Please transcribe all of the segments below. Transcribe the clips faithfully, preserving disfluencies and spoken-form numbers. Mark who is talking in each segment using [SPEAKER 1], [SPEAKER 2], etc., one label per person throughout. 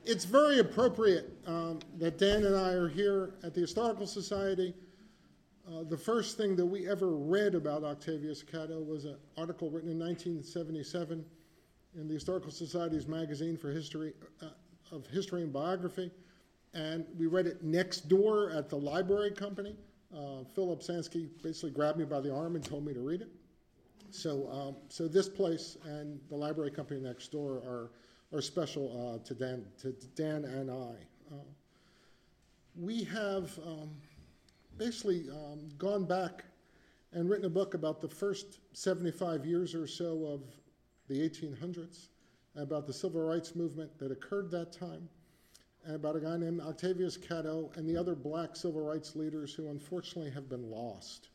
[SPEAKER 1] It's very appropriate um, that Dan and I are here at the Historical Society. Uh, the first thing that we ever read about Octavius Catto was an article written in nineteen seventy-seven in the Historical Society's magazine for history uh, of history and biography, and we read it next door at the library company. Uh, Philip Sansky basically grabbed me by the arm and told me to read it. So, um, so this place and the library company next door are are special uh, to Dan to Dan and I. Uh, we have. Um, basically um, gone back and written a book about the first seventy-five years or so of the eighteen hundreds, about the civil rights movement that occurred that time, and about a guy named Octavius Catto and the other black civil rights leaders who unfortunately have been lost.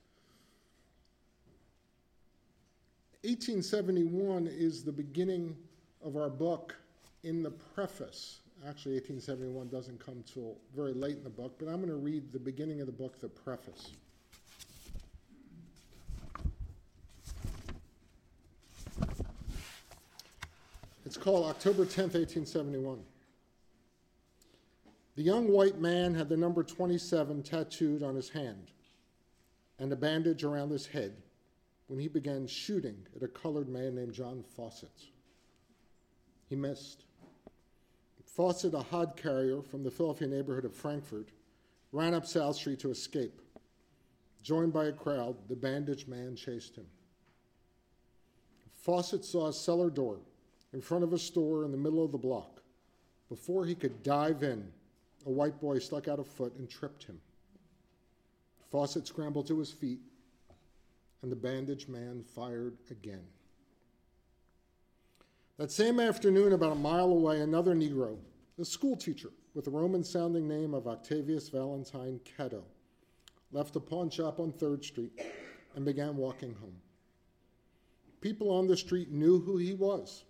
[SPEAKER 1] eighteen seventy-one is the beginning of our book. In the preface, actually, eighteen seventy-one doesn't come till very late in the book, but I'm going to read the beginning of the book, the preface. It's called October tenth, eighteen seventy-one. The young white man had the number twenty-seven tattooed on his hand and a bandage around his head when he began shooting at a colored man named John Fawcett. He missed. Fawcett, a hod carrier from the Philadelphia neighborhood of Frankfurt, ran up South Street to escape. Joined by a crowd, the bandaged man chased him. Fawcett saw a cellar door in front of a store in the middle of the block. Before he could dive in, a white boy stuck out a foot and tripped him. Fawcett scrambled to his feet, and the bandaged man fired again. That same afternoon, about a mile away, another Negro, a school teacher with the Roman-sounding name of Octavius Valentine Catto, left a pawn shop on third Street and began walking home. People on the street knew who he was,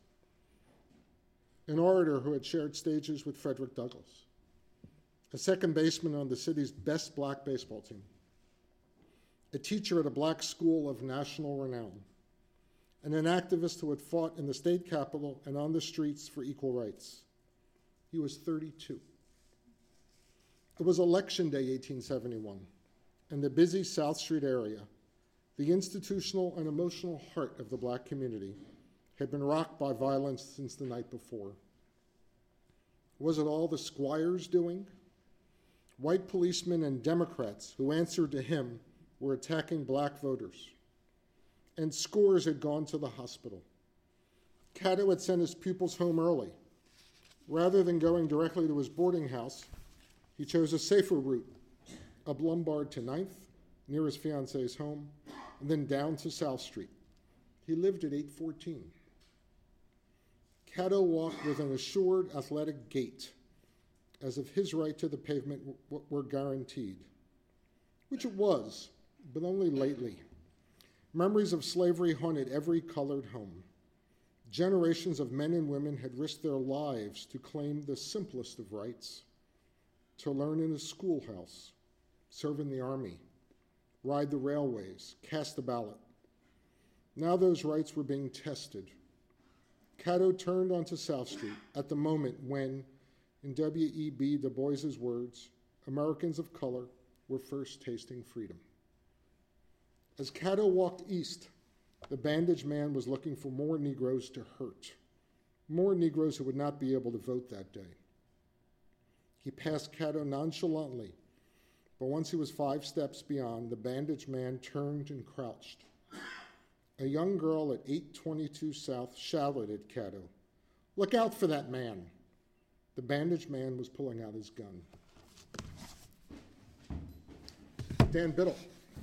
[SPEAKER 1] an orator who had shared stages with Frederick Douglass, a second baseman on the city's best black baseball team, a teacher at a black school of national renown, and an activist who had fought in the state capitol and on the streets for equal rights. He was thirty-two. It was Election Day, eighteen seventy-one, and the busy South Street area, the institutional and emotional heart of the black community, had been rocked by violence since the night before. Was it all the squire's doing? White policemen and Democrats who answered to him were attacking black voters, and scores had gone to the hospital. Catto had sent his pupils home early. Rather than going directly to his boarding house, he chose a safer route, up Lombard to ninth, near his fiancee's home, and then down to South Street. He lived at eight fourteen. Catto walked with an assured, athletic gait, as if his right to the pavement w- were guaranteed, which it was, but only lately. Memories of slavery haunted every colored home. Generations of men and women had risked their lives to claim the simplest of rights, to learn in a schoolhouse, serve in the army, ride the railways, cast a ballot. Now those rights were being tested. Catto turned onto South Street at the moment when, in W E B Du Bois's words, Americans of color were first tasting freedom. As Catto walked east, the bandaged man was looking for more Negroes to hurt, more Negroes who would not be able to vote that day. He passed Catto nonchalantly, but once he was five steps beyond, the bandaged man turned and crouched. A young girl at eight twenty-two South shouted at Catto, "Look out for that man." The bandaged man was pulling out his gun. Dan Biddle.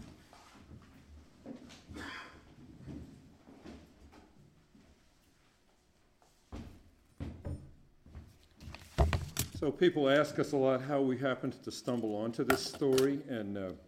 [SPEAKER 2] So people ask us a lot how we happened to stumble onto this story, and uh,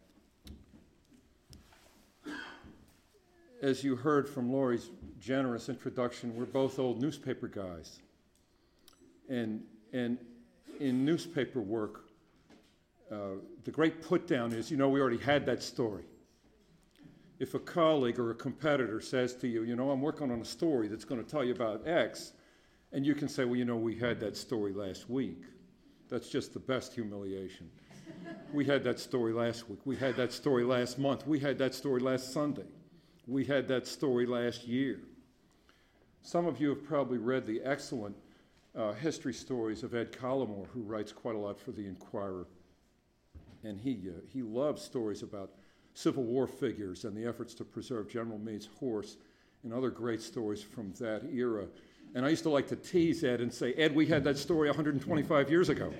[SPEAKER 2] as you heard from Laurie's generous introduction, we're both old newspaper guys. And, and in newspaper work, uh, the great put-down is, you know, we already had that story. If a colleague or a competitor says to you, you know, I'm working on a story that's going to tell you about X, And you can say, well, you know, we had that story last week. That's just the best humiliation. We had that story last week. We had that story last month. We had that story last Sunday. We had that story last year. Some of you have probably read the excellent uh, history stories of Ed Collymore, who writes quite a lot for the Inquirer. And he, uh, he loves stories about Civil War figures and the efforts to preserve General Meade's horse and other great stories from that era. And I used to like to tease Ed and say, Ed, we had that story one hundred twenty-five years ago.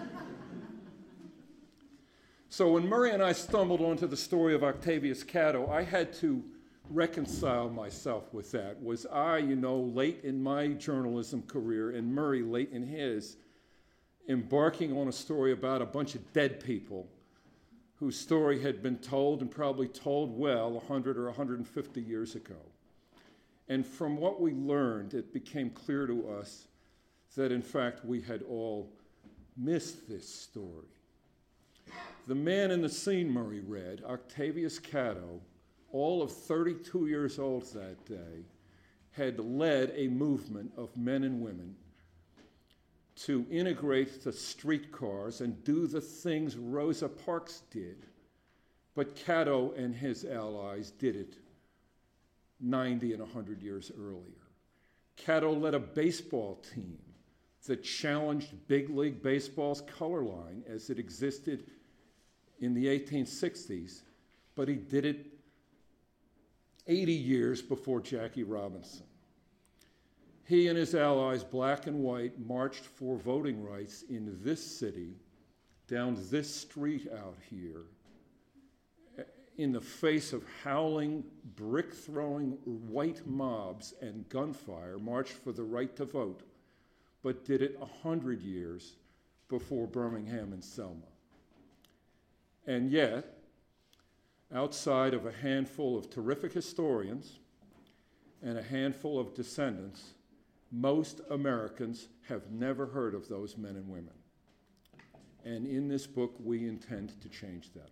[SPEAKER 2] So when Murray and I stumbled onto the story of Octavius Catto, I had to reconcile myself with that. Was I, you know, late in my journalism career and Murray late in his, embarking on a story about a bunch of dead people whose story had been told and probably told well one hundred or one hundred fifty years ago. And from what we learned, it became clear to us that, in fact, we had all missed this story. The man in the scene Murray read, Octavius Catto, all of thirty-two years old that day, had led a movement of men and women to integrate the streetcars and do the things Rosa Parks did. But Catto and his allies did it ninety and one hundred years earlier. Catto led a baseball team that challenged Big League Baseball's color line as it existed in the eighteen sixties, but he did it eighty years before Jackie Robinson. He and his allies, black and white, marched for voting rights in this city, down this street out here, in the face of howling, brick-throwing white mobs and gunfire, marched for the right to vote, but did it one hundred years before Birmingham and Selma. And yet, outside of a handful of terrific historians and a handful of descendants, most Americans have never heard of those men and women. And in this book, we intend to change that.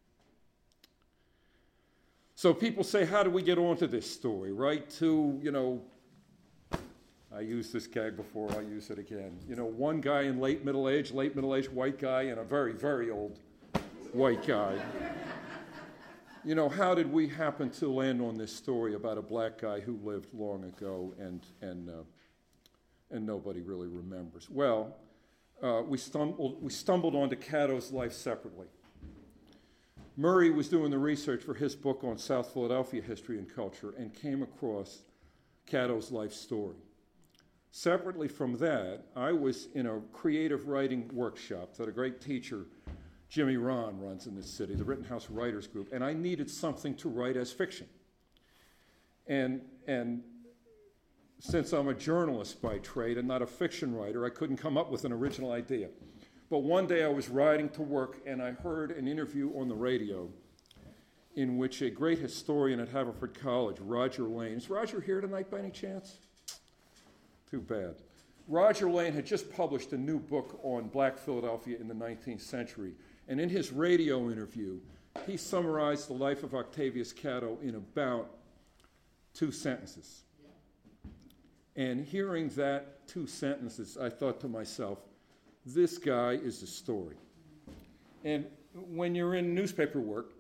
[SPEAKER 2] So people say, how do we get onto this story? Right to, you know, I used this gag before, I'll use it again. You know, one guy in late middle age, late middle age white guy, and a very, very old white guy. You know, how did we happen to land on this story about a black guy who lived long ago and and uh, and nobody really remembers? Well, uh, we stumbled we stumbled onto Catto's life separately. Murray was doing the research for his book on South Philadelphia history and culture and came across Catto's life story. Separately from that, I was in a creative writing workshop that a great teacher, Jimmy Ron, runs in this city, the Rittenhouse Writers Group, and I needed something to write as fiction. And, and since I'm a journalist by trade and not a fiction writer, I couldn't come up with an original idea. But one day I was riding to work and I heard an interview on the radio in which a great historian at Haverford College, Roger Lane, is Roger here tonight by any chance? Too bad. Roger Lane had just published a new book on Black Philadelphia in the nineteenth century. And in his radio interview, he summarized the life of Octavius Catto in about two sentences. And hearing that two sentences, I thought to myself, this guy is a story. And when you're in newspaper work,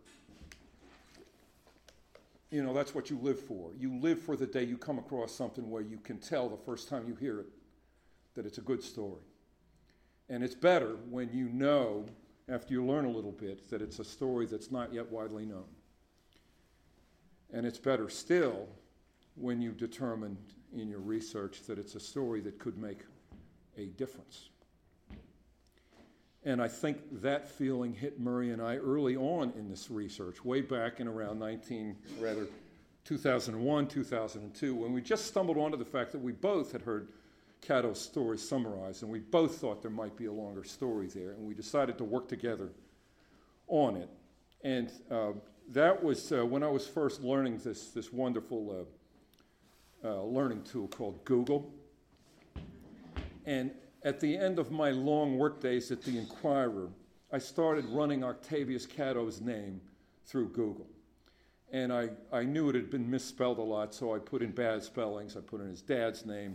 [SPEAKER 2] you know, that's what you live for. You live for the day you come across something where you can tell the first time you hear it that it's a good story. And it's better when you know, after you learn a little bit, that it's a story that's not yet widely known. And it's better still when you determine in your research that it's a story that could make a difference. And I think that feeling hit Murray and I early on in this research, way back in around nineteen, rather two thousand one, two thousand two, when we just stumbled onto the fact that we both had heard Catto's story summarized, and we both thought there might be a longer story there, and we decided to work together on it. And uh, that was uh, when I was first learning this, this wonderful uh, uh, learning tool called Google. And at the end of my long work days at the Inquirer, I started running Octavius Catto's name through Google. And I, I knew it had been misspelled a lot, so I put in bad spellings. I put in his dad's name,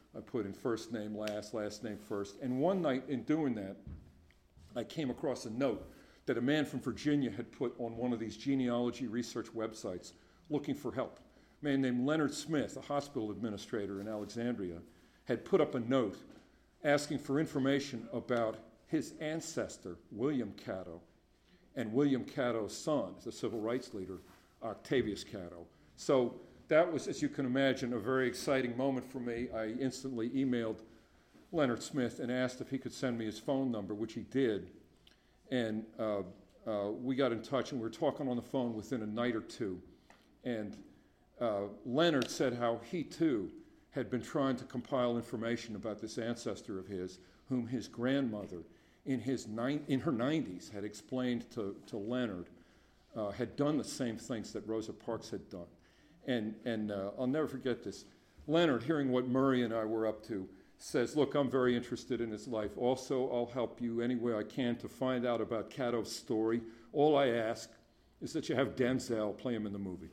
[SPEAKER 2] I put in first name last, last name first. And one night in doing that, I came across a note that a man from Virginia had put on one of these genealogy research websites looking for help. A man named Leonard Smith, a hospital administrator in Alexandria, had put up a note asking for information about his ancestor, William Caddo, and William Caddo's son, the civil rights leader, Octavius Caddo. So that was, as you can imagine, a very exciting moment for me. I instantly emailed Leonard Smith and asked if he could send me his phone number, which he did. And uh, uh, we got in touch, and we were talking on the phone within a night or two. And uh, Leonard said how he, too, had been trying to compile information about this ancestor of his, whom his grandmother, in, his nine, in her nineties, had explained to, to Leonard, uh, had done the same things that Rosa Parks had done. And, and uh, I'll never forget this. Leonard, hearing what Murray and I were up to, says, look, I'm very interested in his life. Also, I'll help you any way I can to find out about Caddo's story. All I ask is that you have Denzel play him in the movie.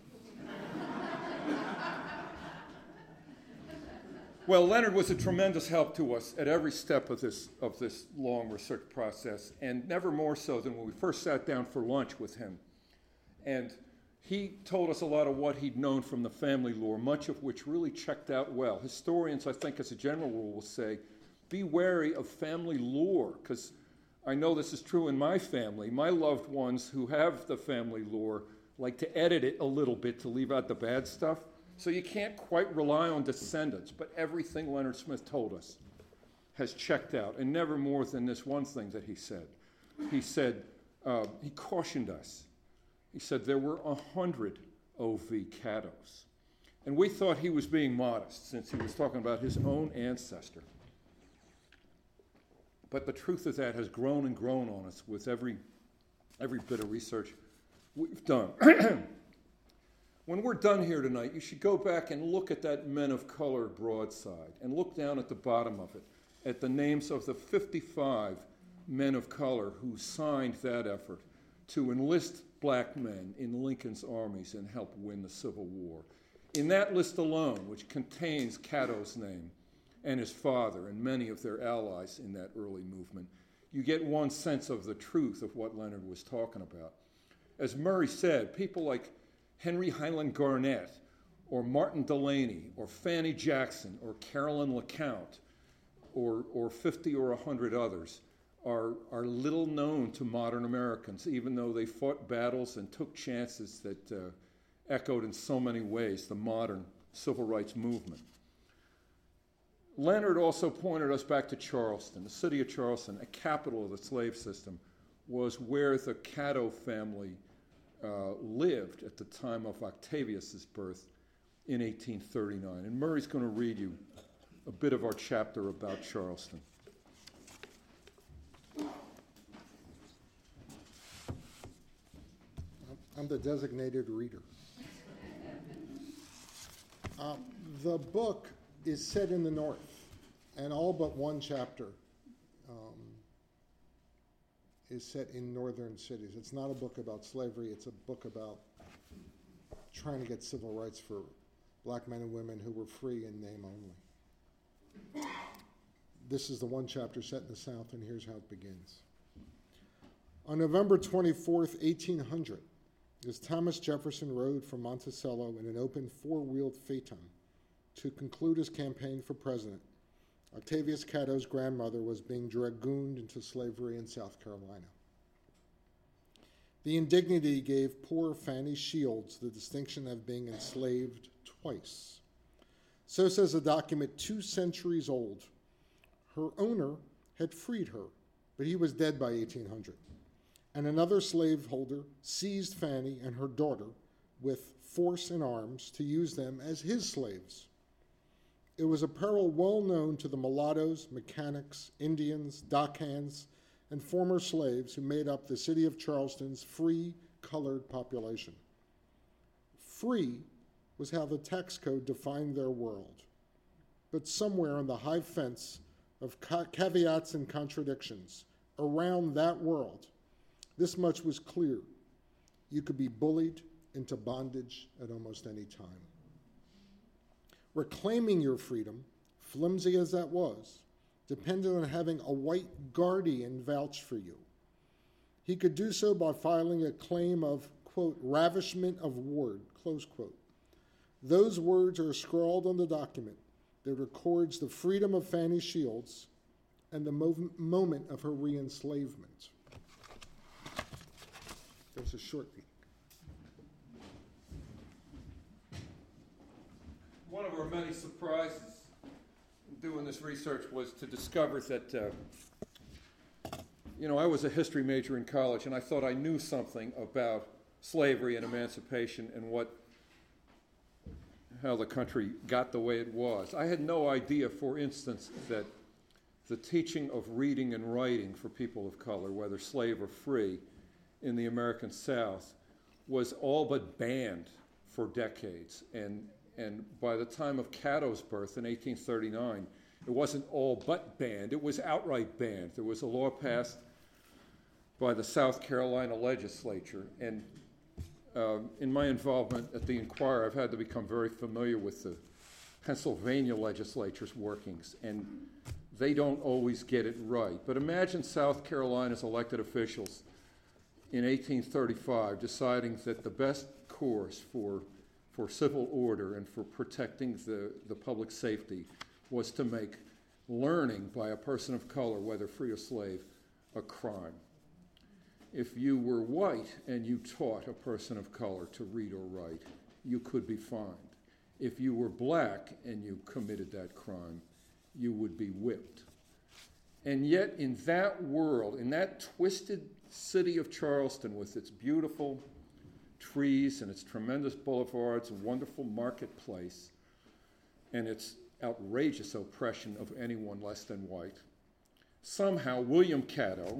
[SPEAKER 2] Well, Leonard was a tremendous help to us at every step of this, of this long research process, and never more so than when we first sat down for lunch with him. And he told us a lot of what he'd known from the family lore, much of which really checked out well. Historians, I think, as a general rule, will say, be wary of family lore, because I know this is true in my family. My loved ones who have the family lore like to edit it a little bit to leave out the bad stuff. So you can't quite rely on descendants, but everything Leonard Smith told us has checked out, and never more than this one thing that he said. He said, uh, he cautioned us. He said there were a hundred O V Caddos. And we thought he was being modest since he was talking about his own ancestor. But the truth of that has grown and grown on us with every, every bit of research we've done. When we're done here tonight, you should go back and look at that Men of Color broadside and look down at the bottom of it at the names of the fifty-five men of color who signed that effort to enlist black men in Lincoln's armies and help win the Civil War. In that list alone, which contains Caddo's name and his father and many of their allies in that early movement, you get one sense of the truth of what Leonard was talking about. As Murray said, people like Henry Highland Garnett, or Martin Delaney, or Fanny Jackson, or Carolyn LeCount, or, or fifty or one hundred others, are, are little known to modern Americans, even though they fought battles and took chances that uh, echoed in so many ways the modern civil rights movement. Leonard also pointed us back to Charleston. The city of Charleston, a capital of the slave system, was where the Caddo family Uh, lived at the time of Octavius's birth in eighteen thirty-nine. And Murray's going to read you a bit of our chapter about Charleston.
[SPEAKER 1] I'm the designated reader. Uh, the book is set in the North, and all but one chapter um, is set in northern cities. It's not a book about slavery. It's a book about trying to get civil rights for black men and women who were free in name only. This is the one chapter set in the South, and here's how it begins. On November twenty-fourth, eighteen hundred, as Thomas Jefferson rode from Monticello in an open four-wheeled phaeton to conclude his campaign for president, Octavius Caddo's grandmother was being dragooned into slavery in South Carolina. The indignity gave poor Fanny Shields the distinction of being enslaved twice. So says a document two centuries old. Her owner had freed her, but he was dead by eighteen hundred. And another slaveholder seized Fanny and her daughter with force and arms to use them as his slaves. It was a peril well known to the mulattoes, mechanics, Indians, dockhands, and former slaves who made up the city of Charleston's free colored population. Free was how the tax code defined their world. But somewhere on the high fence of ca- caveats and contradictions around that world, this much was clear. You could be bullied into bondage at almost any time. Reclaiming your freedom flimsy as that was, depended on having a white guardian vouch for you. He could do so by filing a claim of, quote, ravishment of ward, close quote. Those words are scrawled on the document that records the freedom of Fanny Shields and the mov- moment of her re-enslavement. There's a short read.
[SPEAKER 2] One of our many surprises in doing this research was to discover that, uh, you know, I was a history major in college, and I thought I knew something about slavery and emancipation and what, how the country got the way it was. I had no idea, for instance, that the teaching of reading and writing for people of color, whether slave or free, in the American South was all but banned for decades. And, and by the time of Caddo's birth in eighteen thirty-nine, it wasn't all but banned, it was outright banned. There was a law passed by the South Carolina legislature. And um, in my involvement at the Inquirer, I've had to become very familiar with the Pennsylvania legislature's workings. And they don't always get it right. But imagine South Carolina's elected officials in eighteen thirty-five deciding that the best course for, for civil order and for protecting the, the public safety was to make learning by a person of color, whether free or slave, a crime. If you were white and you taught a person of color to read or write, you could be fined. If you were black and you committed that crime, you would be whipped. And yet in that world, in that twisted city of Charleston with its beautiful trees and its tremendous boulevards, a wonderful marketplace, and its outrageous oppression of anyone less than white, somehow William Caddo,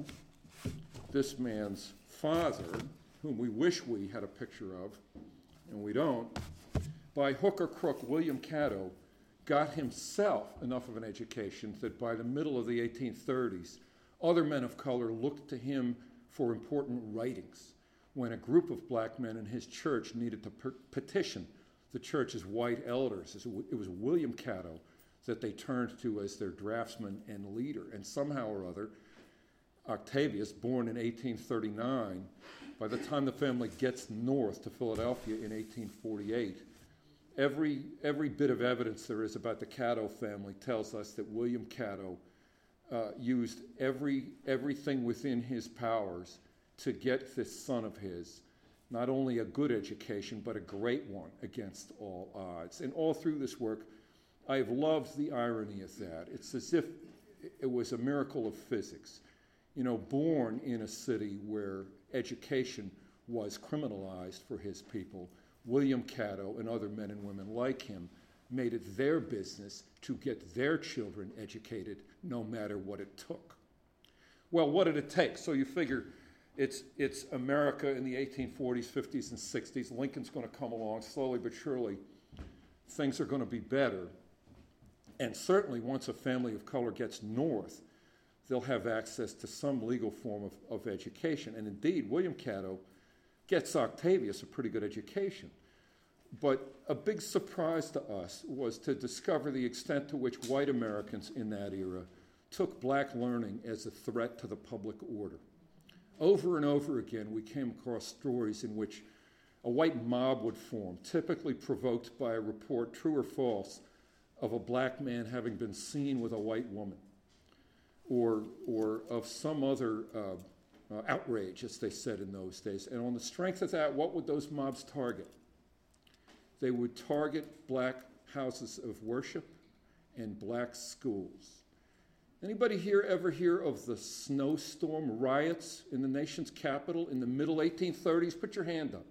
[SPEAKER 2] this man's father, whom we wish we had a picture of, and we don't, by hook or crook, William Caddo got himself enough of an education that by the middle of the eighteen thirties, other men of color looked to him for important writings. When a group of black men in his church needed to per- petition the church's white elders, it was William Caddo that they turned to as their draftsman and leader. And somehow or other, Octavius, born in eighteen thirty-nine, by the time the family gets north to Philadelphia in eighteen forty-eight, every, every bit of evidence there is about the Caddo family tells us that William Caddo uh, used every, everything within his powers to get this son of his not only a good education, but a great one against all odds. And all through this work, I've loved the irony of that. It's as if it was a miracle of physics. You know, born in a city where education was criminalized for his people, William Caddo and other men and women like him made it their business to get their children educated no matter what it took. Well, what did it take? So you figure it's, it's America in the eighteen forties, fifties, and sixties. Lincoln's going to come along slowly but surely. Things are going to be better. And certainly once a family of color gets north, they'll have access to some legal form of, of education. And indeed, William Caddo gets Octavius a pretty good education. But a big surprise to us was to discover the extent to which white Americans in that era took black learning as a threat to the public order. Over and over again, we came across stories in which a white mob would form, typically provoked by a report, true or false, of a black man having been seen with a white woman, or, or of some other uh, uh, outrage, as they said in those days. And on the strength of that, what would those mobs target? They would target black houses of worship and black schools. Anybody here ever hear of the snowstorm riots in the nation's capital in the middle eighteen thirties? Put your hand up.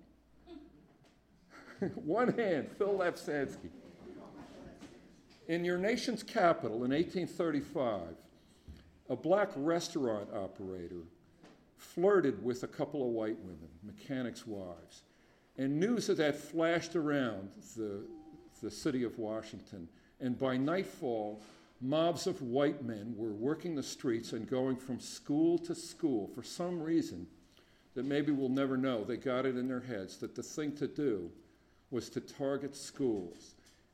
[SPEAKER 2] One hand, Phil Lapsansky. In your nation's capital in eighteen thirty-five, a black restaurant operator flirted with a couple of white women, mechanics' wives. And news of that flashed around the, the city of Washington. And by nightfall, mobs of white men were working the streets and going from school to school. For some reason that maybe we'll never know, they got it in their heads that the thing to do was to target schools.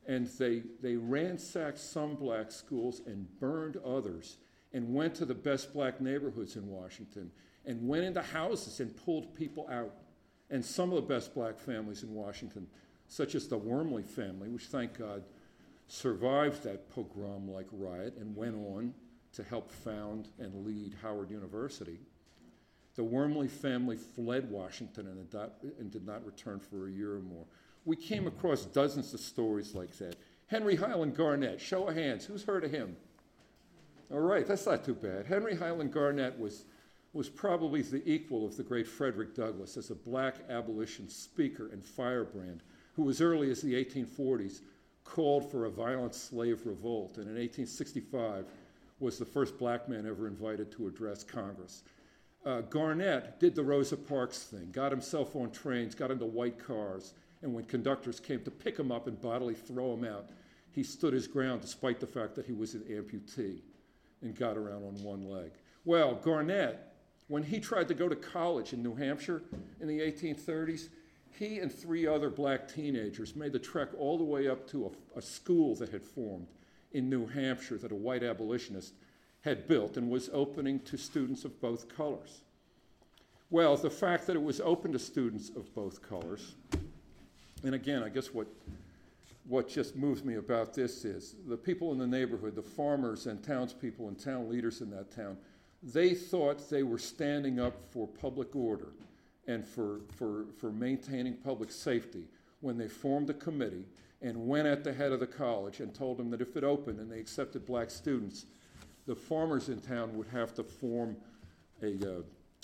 [SPEAKER 2] And they, they ransacked some black schools and burned others and went to the best black neighborhoods in Washington and went into houses and pulled people out. And some of the best black families in Washington, such as the Wormley family, which thank God survived that pogrom-like riot and went on to help found and lead Howard University. The Wormley family fled Washington and, ado- and did not return for a year or more. We came across dozens of stories like that. Henry Highland Garnett, show of hands, who's heard of him? All right, that's not too bad. Henry Highland Garnett was, was probably the equal of the great Frederick Douglass as a black abolition speaker and firebrand who as early as the eighteen forties called for a violent slave revolt, and in eighteen sixty-five was the first black man ever invited to address Congress. Uh, Garnett did the Rosa Parks thing, got himself on trains, got into white cars, and when conductors came to pick him up and bodily throw him out, he stood his ground despite the fact that he was an amputee and got around on one leg. Well, Garnett, when he tried to go to college in New Hampshire in the eighteen thirties, he and three other black teenagers made the trek all the way up to a, a school that had formed in New Hampshire that a white abolitionist had built and was opening to students of both colors. Well, the fact that it was open to students of both colors, and again, I guess what, what just moves me about this is the people in the neighborhood, the farmers and townspeople and town leaders in that town, they thought they were standing up for public order and for, for, for maintaining public safety when they formed a committee and went at the head of the college and told them that if it opened and they accepted black students, the farmers in town would have to form a, uh,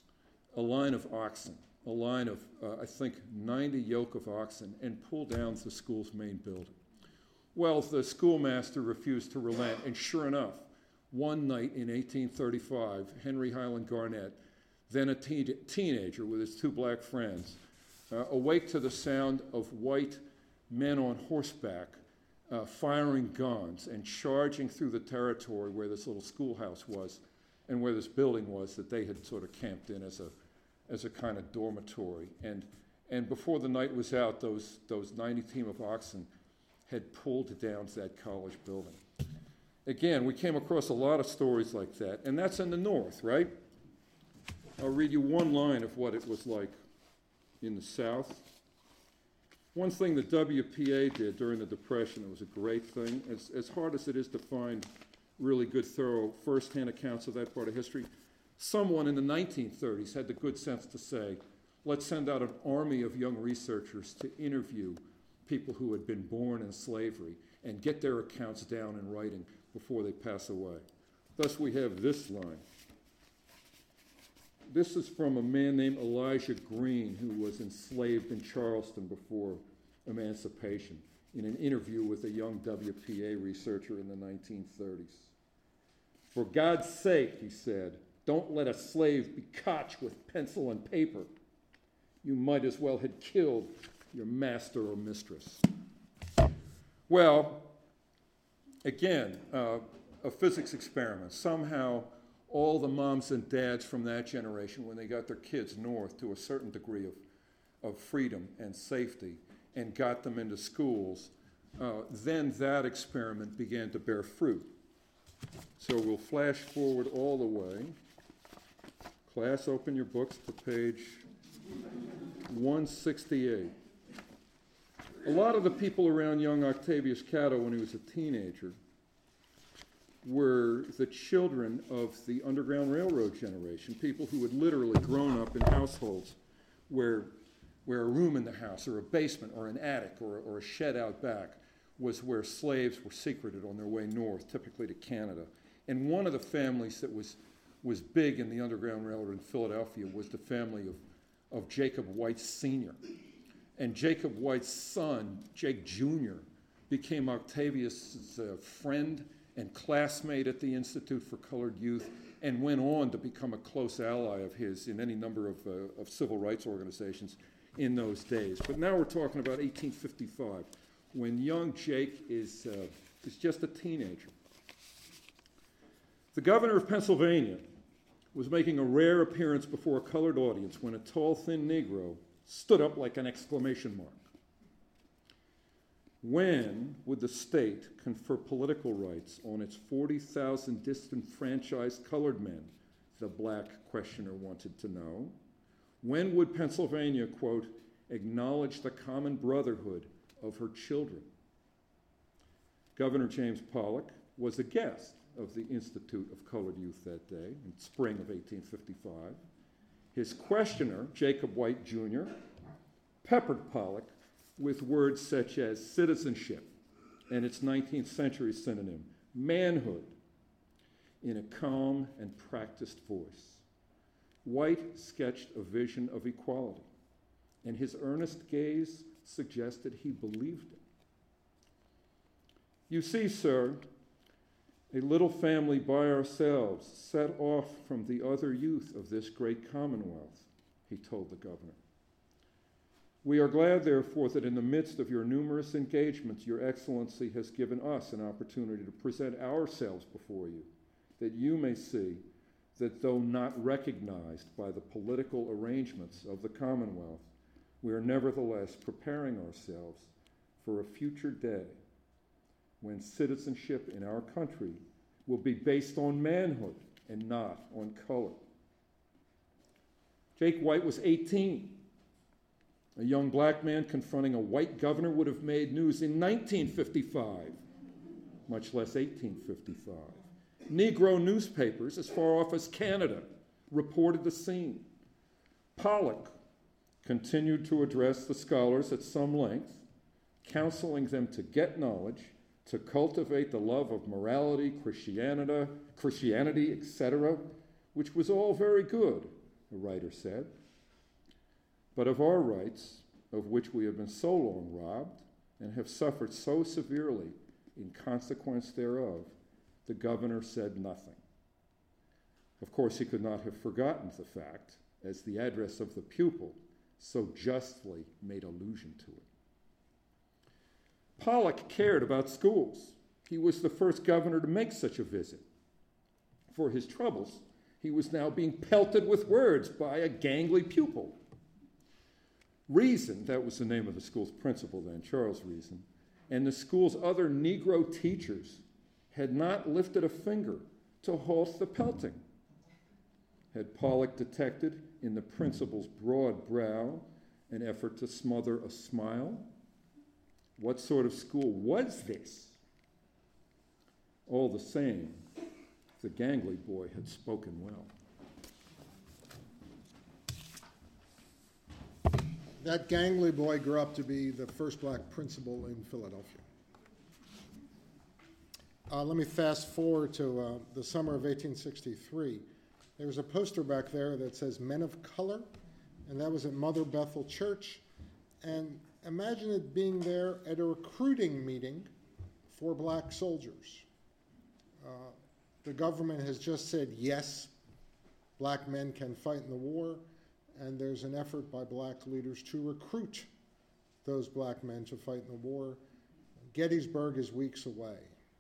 [SPEAKER 2] a line of oxen, a line of, uh, I think, ninety yoke of oxen, and pull down the school's main building. Well, the schoolmaster refused to relent, and sure enough, one night in eighteen thirty-five, Henry Highland Garnett, then a teen- teenager with his two black friends, uh, awake to the sound of white men on horseback uh, firing guns and charging through the territory where this little schoolhouse was and where this building was that they had sort of camped in as a as a kind of dormitory. And and before the night was out, those those ninety team of oxen had pulled down that college building. Again, we came across a lot of stories like that, and that's in the North, right? I'll read you one line of what it was like in the South. One thing the W P A did during the Depression, it was a great thing, as, as hard as it is to find really good, thorough, first-hand accounts of that part of history, someone in the nineteen thirties had the good sense to say, let's send out an army of young researchers to interview people who had been born in slavery and get their accounts down in writing before they pass away. Thus we have this line. This is from a man named Elijah Green, who was enslaved in Charleston before emancipation, in an interview with a young W P A researcher in the nineteen thirties. For God's sake, he said, don't let a slave be cotched with pencil and paper. You might as well have killed your master or mistress. Well, again, uh, a physics experiment. Somehow, all the moms and dads from that generation, when they got their kids north to a certain degree of, of freedom and safety and got them into schools, uh, then that experiment began to bear fruit. So we'll flash forward all the way. Class, open your books to page one sixty-eight. A lot of the people around young Octavius Catto when he was a teenager were the children of the Underground Railroad generation, people who had literally grown up in households where, where a room in the house or a basement or an attic or, or a shed out back was where slaves were secreted on their way north, typically to Canada. And one of the families that was, was big in the Underground Railroad in Philadelphia was the family of, of Jacob White Senior And Jacob White's son, Jake Junior, became Octavius' uh, friend and classmate at the Institute for Colored Youth, and went on to become a close ally of his in any number of, uh, of civil rights organizations in those days. But now we're talking about eighteen fifty-five, when young Jake is, uh, is just a teenager. The governor of Pennsylvania was making a rare appearance before a colored audience when a tall, thin Negro stood up like an exclamation mark. When would the state confer political rights on its forty thousand disenfranchised colored men? The black questioner wanted to know. When would Pennsylvania, quote, acknowledge the common brotherhood of her children? Governor James Pollock was a guest of the Institute of Colored Youth that day in spring of eighteen fifty-five. His questioner, Jacob White Junior, peppered Pollock with words such as citizenship and its nineteenth century synonym, manhood, in a calm and practiced voice. White sketched a vision of equality, and his earnest gaze suggested he believed it. You see, sir, a little family by ourselves, set off from the other youth of this great commonwealth, he told the governor. We are glad, therefore, that in the midst of your numerous engagements, your excellency has given us an opportunity to present ourselves before you, that you may see that though not recognized by the political arrangements of the Commonwealth, we are nevertheless preparing ourselves for a future day when citizenship in our country will be based on manhood and not on color. Jake White was eighteen. A young black man confronting a white governor would have made news in nineteen fifty-five, much less eighteen fifty-five. Negro newspapers as far off as Canada reported the scene. Pollock continued to address the scholars at some length, counseling them to get knowledge, to cultivate the love of morality, Christianity, Christianity, et cetera, which was all very good, the writer said. But of our rights, of which we have been so long robbed and have suffered so severely in consequence thereof, the governor said nothing. Of course, he could not have forgotten the fact, as the address of the pupil so justly made allusion to it. Pollock cared about schools. He was the first governor to make such a visit. For his troubles, he was now being pelted with words by a gangly pupil. Reason, that was the name of the school's principal then, Charles Reason, and the school's other Negro teachers had not lifted a finger to halt the pelting. Had Pollock detected in the principal's broad brow an effort to smother a smile? What sort of school was this? All the same, the gangly boy had spoken well.
[SPEAKER 1] That gangly boy grew up to be the first black principal in Philadelphia. Uh, let me fast forward to uh, the summer of eighteen sixty-three. There's a poster back there that says Men of Color, and that was at Mother Bethel Church. And imagine it being there at a recruiting meeting for black soldiers. Uh, the government has just said, yes, black men can fight in the war, and there's an effort by black leaders to recruit those black men to fight in the war. Gettysburg is weeks away.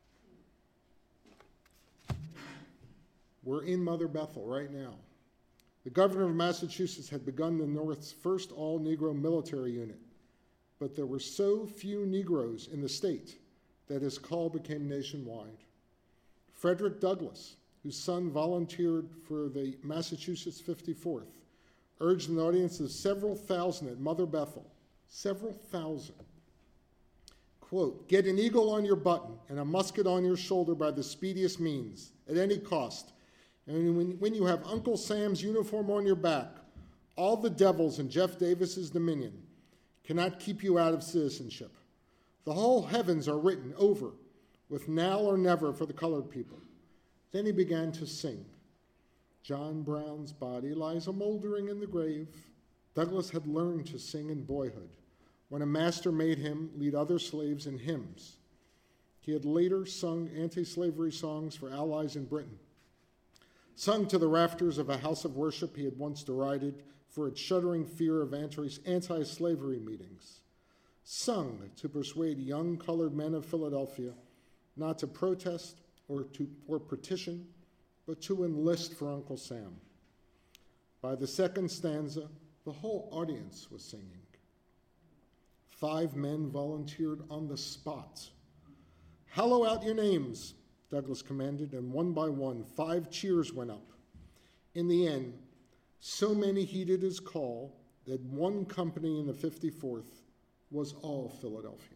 [SPEAKER 1] We're in Mother Bethel right now. The governor of Massachusetts had begun the North's first all-Negro military unit, but there were so few Negroes in the state that his call became nationwide. Frederick Douglass, whose son volunteered for the Massachusetts fifty-fourth, urged an audience of several thousand at Mother Bethel, several thousand. Quote, get an eagle on your button and a musket on your shoulder by the speediest means, at any cost. And when, when you have Uncle Sam's uniform on your back, all the devils in Jeff Davis's dominion cannot keep you out of citizenship. The whole heavens are written over with now or never for the colored people. Then he began to sing. John Brown's body lies a moldering in the grave. Douglass had learned to sing in boyhood when a master made him lead other slaves in hymns. He had later sung anti-slavery songs for allies in Britain, sung to the rafters of a house of worship he had once derided for its shuddering fear of anti-slavery meetings, sung to persuade young colored men of Philadelphia not to protest or to or petition, but to enlist for Uncle Sam. By the second stanza, the whole audience was singing. Five men volunteered on the spot. "Hollow out your names," Douglas commanded, and one by one, five cheers went up. In the end, so many heeded his call that one company in the fifty-fourth was all Philadelphian.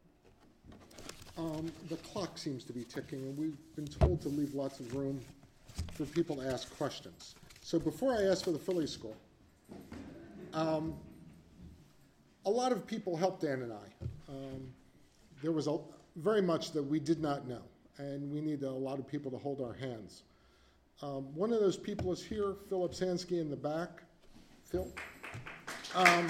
[SPEAKER 1] Um, the clock seems to be ticking, and we've been told to leave lots of room for people to ask questions. So before I ask for the Philly score, um, a lot of people helped Dan and I. Um, there was a, very much that we did not know, and we need a lot of people to hold our hands. Um, one of those people is here, Philip Sansky in the back. Phil? Um,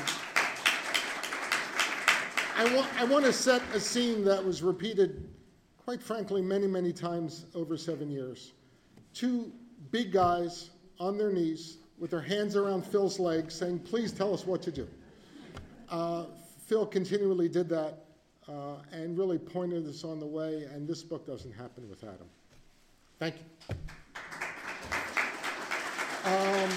[SPEAKER 1] I, wa- I want to set a scene that was repeated, quite frankly, many, many times over seven years. Two big guys on their knees with their hands around Phil's legs saying, "Please tell us what to do." Uh, Phil continually did that uh, and really pointed us on the way, and this book doesn't happen without him. Thank you. Um,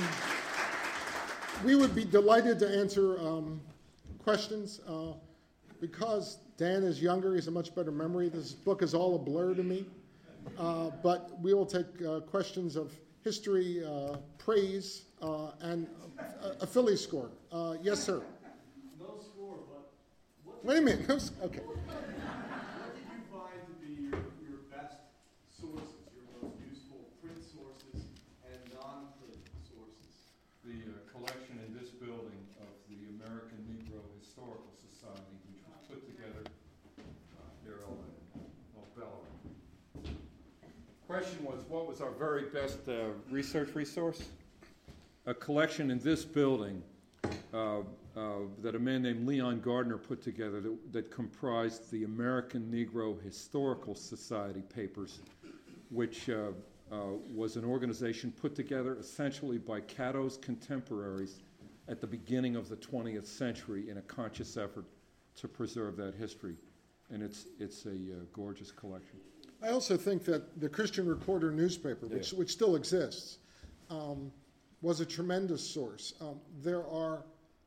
[SPEAKER 1] we would be delighted to answer um, questions. Uh, because Dan is younger, he has a much better memory. This book is all a blur to me. Uh, but we will take uh, questions of history, uh, praise, uh, and a, a Philly score. Uh, yes, sir.
[SPEAKER 3] No score, but what
[SPEAKER 1] Wait a minute. No, s- okay.
[SPEAKER 3] What did you find to be your, your best sources, your most useful print sources and non-print sources?
[SPEAKER 2] The uh, collection in this building of the American Negro Historical Society, which was put together, uh, here, I'll, I'll bellow. Question was, what was our very best uh, research resource? A collection in this building uh, uh, that a man named Leon Gardner put together that, that comprised the American Negro Historical Society papers, which uh, uh, was an organization put together essentially by Caddo's contemporaries at the beginning of the twentieth century in a conscious effort to preserve that history. And it's, it's a uh, gorgeous collection.
[SPEAKER 1] I also think that the Christian Recorder newspaper, which,
[SPEAKER 2] Yeah.
[SPEAKER 1] which still exists, um, was a tremendous source. Um, there are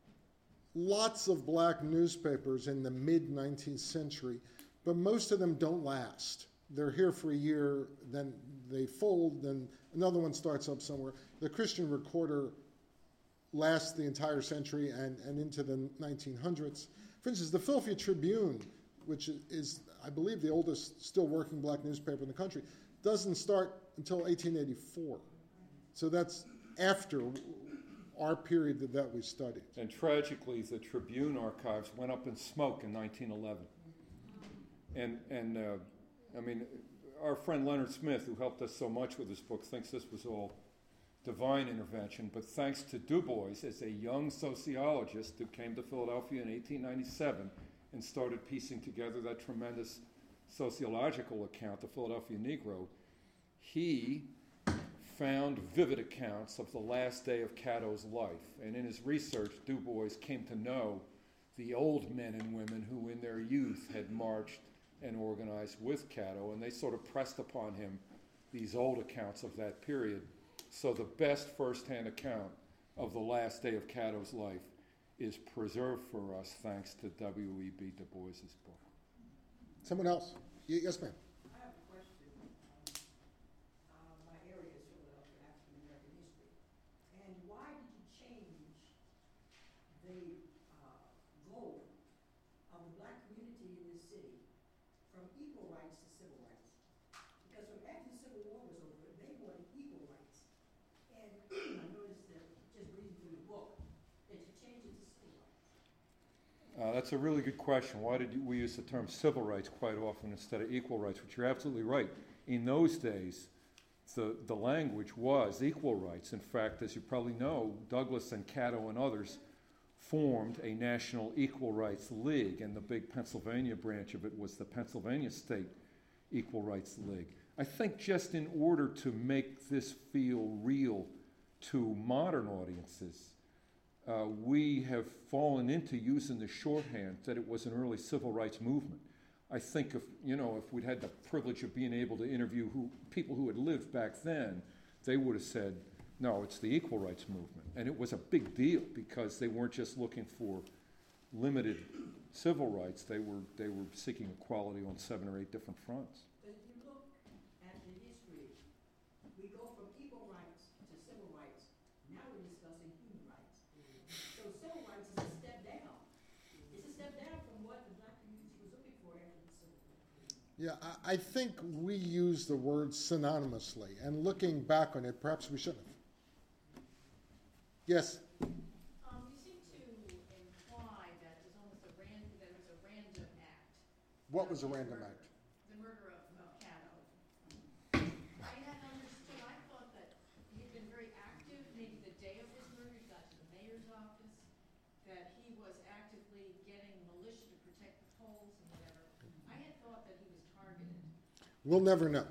[SPEAKER 1] lots of black newspapers in the mid-nineteenth century, but most of them don't last. They're here for a year, then they fold, then another one starts up somewhere. The Christian Recorder lasts the entire century and, and into the nineteen hundreds. For instance, the Philadelphia Tribune, which is, I believe, the oldest still working black newspaper in the country, doesn't start until eighteen eighty-four. So that's after our period that, that we studied.
[SPEAKER 2] And tragically, the Tribune archives went up in smoke in nineteen eleven. And, and uh, I mean, our friend Leonard Smith, who helped us so much with this book, thinks this was all divine intervention. But thanks to Du Bois, as a young sociologist who came to Philadelphia in eighteen ninety-seven and started piecing together that tremendous sociological account, the Philadelphia Negro, he found vivid accounts of the last day of Caddo's life. And in his research, Du Bois came to know the old men and women who in their youth had marched and organized with Caddo, and they sort of pressed upon him these old accounts of that period. So the best firsthand account of the last day of Caddo's life is preserved for us thanks to W E B Du Bois' book.
[SPEAKER 1] Someone else? Y- yes, ma'am.
[SPEAKER 4] I have a question. Uh, my area is Philadelphia, African American history. And why did you change the uh, goal of the black community in this city from equal rights to civil rights? Because from after the Civil War was over, they wanted equal rights. And I noticed that just reading through the book, that you changed it to civil rights.
[SPEAKER 2] Uh, that's a really good question. Why did you, we use the term civil rights quite often instead of equal rights? But you're absolutely right. In those days, the, the language was equal rights. In fact, as you probably know, Douglas and Caddo and others formed a national equal rights league, and the big Pennsylvania branch of it was the Pennsylvania State Equal Rights League. I think just in order to make this feel real to modern audiences, Uh, we have fallen into using the shorthand that it was an early civil rights movement. I think if, you know, if we'd had the privilege of being able to interview who, people who had lived back then, they would have said, no, it's the equal rights movement. And it was a big deal because they weren't just looking for limited civil rights, they were, they were seeking equality on seven or eight different fronts.
[SPEAKER 4] But if you look at the history, we go from equal rights to civil rights. Now we're discussing human rights. So civil rights is a step down. It's a step down from what the black community was looking for after the civil war.
[SPEAKER 1] Yeah, I, I think we use the word synonymously, and looking back on it, perhaps we shouldn't have. Yes?
[SPEAKER 5] Um, you seem to imply that there's almost a random, that it was a random act.
[SPEAKER 1] What was a random act?
[SPEAKER 5] The murder of, of Caddo. I had understood, I thought that he had been very active, maybe the day of his murder, he got to the mayor's office, that he was actively getting militia to protect the polls and whatever. I had thought that he was targeted.
[SPEAKER 1] We'll never know.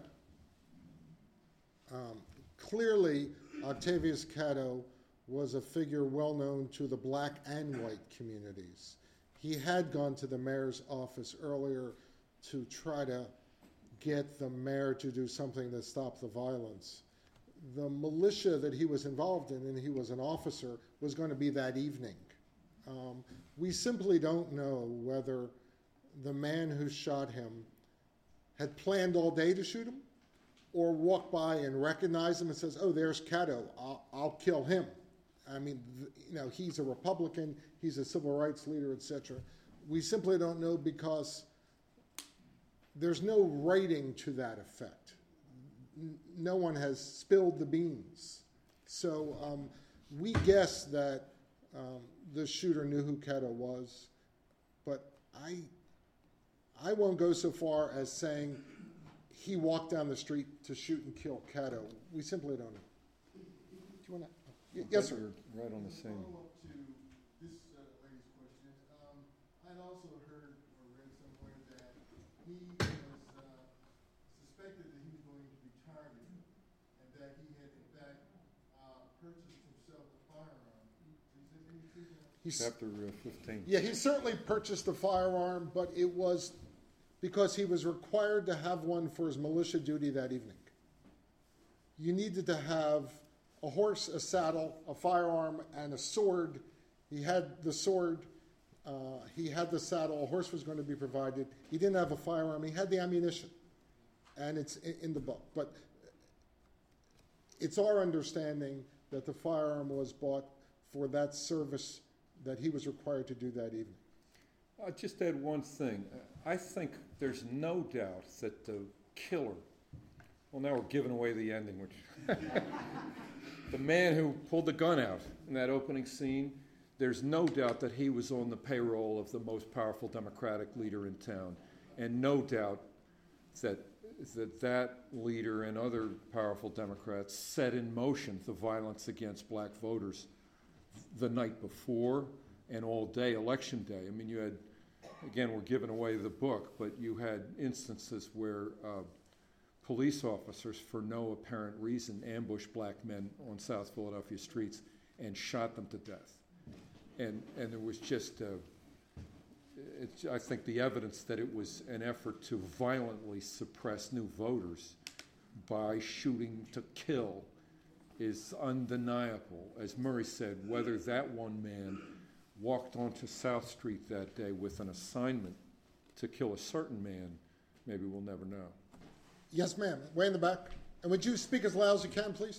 [SPEAKER 1] Um, clearly, Octavius Caddo was a figure well known to the black and white communities. He had gone to the mayor's office earlier to try to get the mayor to do something to stop the violence. The militia that he was involved in, and he was an officer, was going to be that evening. Um, we simply don't know whether the man who shot him had planned all day to shoot him, or walked by and recognized him and says, "Oh, there's Caddo, I'll, I'll kill him." I mean, th- you know, he's a Republican, he's a civil rights leader, et cetera. We simply don't know because there's no writing to that effect. N- no one has spilled the beans. So um, we guess that um, the shooter knew who Caddo was, but I, I won't go so far as saying he walked down the street to shoot and kill Caddo. We simply don't know. Do you want to? Yes, sir.
[SPEAKER 2] You're right on the same.
[SPEAKER 6] Follow up to this uh, lady's question. Um, I'd also heard or read somewhere that he was uh, suspected that he was going to be targeted, and that he had in fact uh, purchased himself a firearm. Is there any truth in that?
[SPEAKER 1] He's,
[SPEAKER 2] Chapter uh, fifteen.
[SPEAKER 1] yeah, he certainly purchased a firearm, but it was because he was required to have one for his militia duty that evening. You needed to have a horse, a saddle, a firearm, and a sword. He had the sword, uh, he had the saddle, a horse was going to be provided. He didn't have a firearm, he had the ammunition. And it's in, in the book. But it's our understanding that the firearm was bought for that service that he was required to do that evening.
[SPEAKER 2] I'll just add one thing. I think there's no doubt that the killer, well, now we're giving away the ending, which the man who pulled the gun out in that opening scene, there's no doubt that he was on the payroll of the most powerful Democratic leader in town. And no doubt that that, that leader and other powerful Democrats set in motion the violence against black voters the night before and all day, election day. I mean, you had, again, we're giving away the book, but you had instances where uh, police officers, for no apparent reason, ambushed black men on South Philadelphia streets and shot them to death. And and there was just, uh, it's, I think, the evidence that it was an effort to violently suppress new voters by shooting to kill is undeniable. As Murray said, whether that one man walked onto South Street that day with an assignment to kill a certain man, maybe we'll never know.
[SPEAKER 1] Yes, ma'am. Way in the back. And would you speak as loud as you can, please?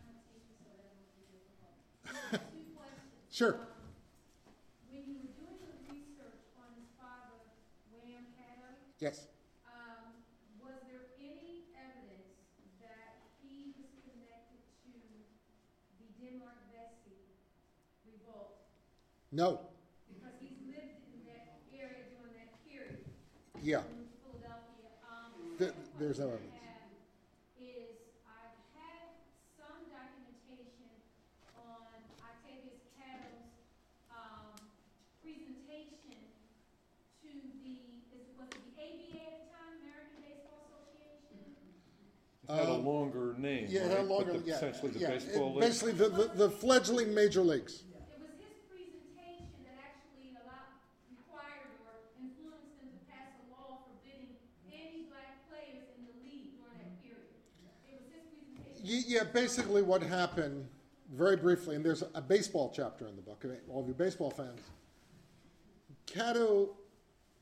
[SPEAKER 1] Sure.
[SPEAKER 5] Um, when you were doing the research on his father, Wham Caddo,
[SPEAKER 1] Yes.
[SPEAKER 5] um, was there any evidence that he was connected to the Denmark-Vesey revolt?
[SPEAKER 1] No.
[SPEAKER 5] Because he's lived in that area during that period.
[SPEAKER 1] Yeah.
[SPEAKER 5] In Philadelphia. Um,
[SPEAKER 1] Th-
[SPEAKER 5] second
[SPEAKER 1] there's no
[SPEAKER 5] question I
[SPEAKER 1] evidence.
[SPEAKER 5] have is I've had some documentation on Octavius Caddo's um, presentation to the, is, was it the A B A at the time, American Baseball Association?
[SPEAKER 2] It had a
[SPEAKER 1] Um,
[SPEAKER 2] longer name,
[SPEAKER 1] Yeah,
[SPEAKER 2] right?
[SPEAKER 1] it had longer,
[SPEAKER 2] But the,
[SPEAKER 1] yeah.
[SPEAKER 2] essentially the
[SPEAKER 1] yeah.
[SPEAKER 2] baseball
[SPEAKER 1] It-
[SPEAKER 2] league.
[SPEAKER 1] Basically, the, the, the fledgling major leagues.
[SPEAKER 5] It was his presentation that actually allowed, required or influenced him to pass a law forbidding any black players in the league during that period. It was his presentation.
[SPEAKER 1] Y- Yeah, basically what happened, very briefly, and there's a baseball chapter in the book, okay, all of you baseball fans. Caddo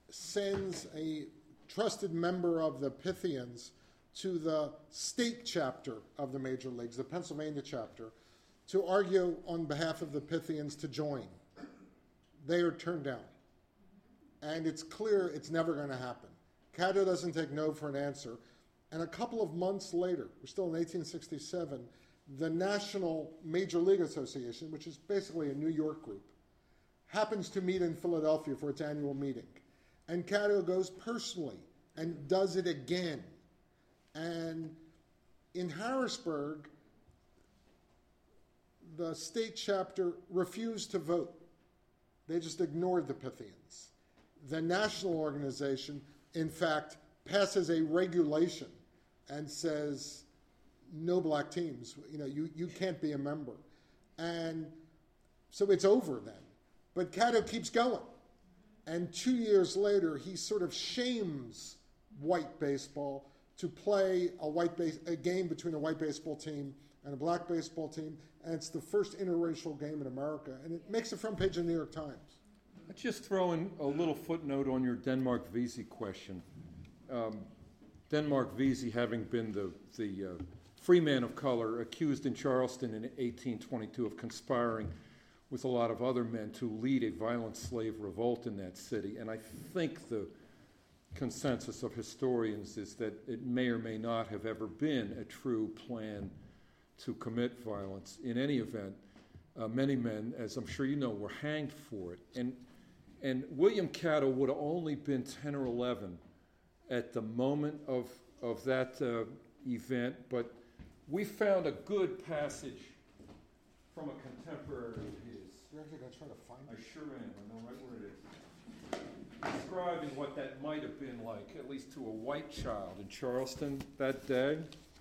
[SPEAKER 1] sends a trusted member of the Pythians to the state chapter of the major leagues, the Pennsylvania chapter, to argue on behalf of the Pythians to join. They are turned down. And it's clear it's never going to happen. Caddo doesn't take no for an answer. And a couple of months later, we're still in eighteen sixty-seven, the National Major League Association, which is basically a New York group, happens to meet in Philadelphia for its annual meeting. And Caddo goes personally and does it again. And in Harrisburg, the state chapter refused to vote. They just ignored the Pythians. The national organization, in fact, passes a regulation and says, no black teams, you know, you, you can't be a member. And so it's over then. But Caddo keeps going. And two years later, he sort of shames white baseball to play a white base, a game between a white baseball team and a black baseball team. And it's the first interracial game in America. And it makes the front page of the New York Times.
[SPEAKER 2] Let's just throw in a little footnote on your Denmark Vesey question. Um, Denmark Vesey, having been the, the uh, free man of color accused in Charleston in eighteen twenty-two of conspiring with a lot of other men to lead a violent slave revolt in that city. And I think the consensus of historians is that it may or may not have ever been a true plan to commit violence. In any event, uh, many men, as I'm sure you know, were hanged for it. And, and William Caddo would have only been ten or eleven at the moment of, of that uh, event, but we found a good passage from a contemporary of his.
[SPEAKER 1] You're actually going to try to find
[SPEAKER 2] I
[SPEAKER 1] it?
[SPEAKER 2] sure am. I know right where it is. Describing what that might have been like, at least to a white child in Charleston that day.